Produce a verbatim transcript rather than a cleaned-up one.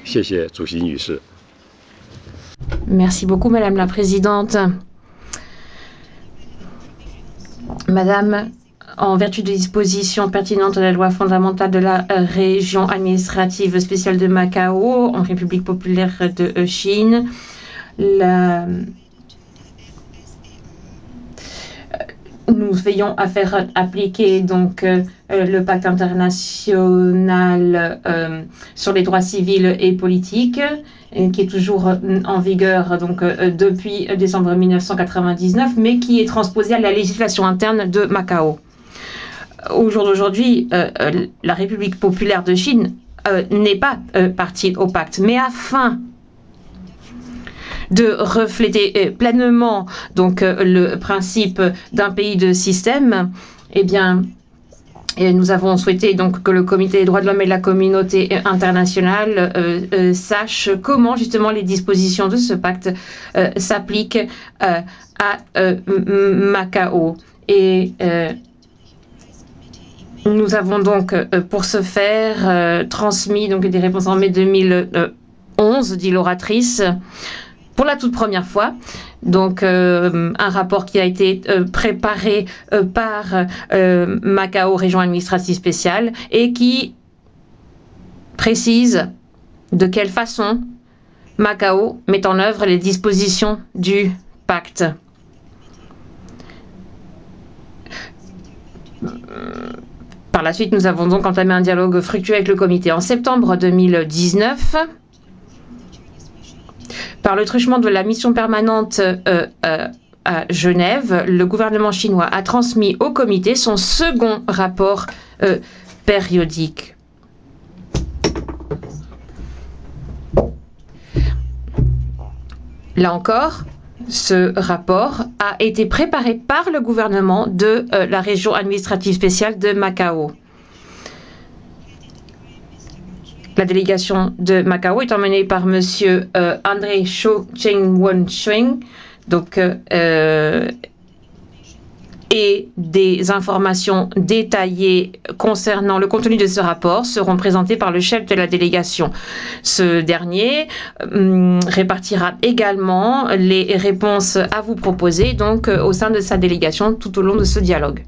谢谢主席女士。 Merci beaucoup, Madame la Présidente. Madame, en vertu des dispositions pertinentes de la loi fondamentale de la région administrative spéciale de Macao, en République populaire de Chine, la... nous veillons à faire appliquer donc euh, le pacte international euh, sur les droits civils et politiques, et qui est toujours en vigueur donc euh, depuis décembre mille neuf cent quatre-vingt-dix-neuf, mais qui est transposé à la législation interne de Macao. Au jour d'aujourd'hui, euh, euh, la République populaire de Chine euh, n'est pas euh, partie au pacte, mais afin de refléter pleinement donc le principe d'un pays de système, eh bien, et nous avons souhaité donc que le Comité des droits de l'homme et de la communauté internationale euh, euh, sache comment justement les dispositions de ce pacte euh, s'appliquent euh, à euh, Macao. Et euh, nous avons donc, euh, pour ce faire, euh, transmis donc des réponses en mai deux mille onze, dit l'oratrice, pour la toute première fois. Donc, euh, un rapport qui a été euh, préparé euh, par euh, Macao Région Administrative Spéciale et qui précise de quelle façon Macao met en œuvre les dispositions du pacte. Par la suite, nous avons donc entamé un dialogue fructueux avec le comité. En septembre deux mille dix-neuf, par le truchement de la mission permanente euh, euh, à Genève, le gouvernement chinois a transmis au comité son second rapport euh, périodique. Là encore, ce rapport a été préparé par le gouvernement de euh, la région administrative spéciale de Macao. La délégation de Macao est emmenée par Monsieur euh, André Cho Cheng Won Shuing, donc euh, et des informations détaillées concernant le contenu de ce rapport seront présentées par le chef de la délégation. Ce dernier euh, répartira également les réponses à vous proposer donc euh, au sein de sa délégation tout au long de ce dialogue.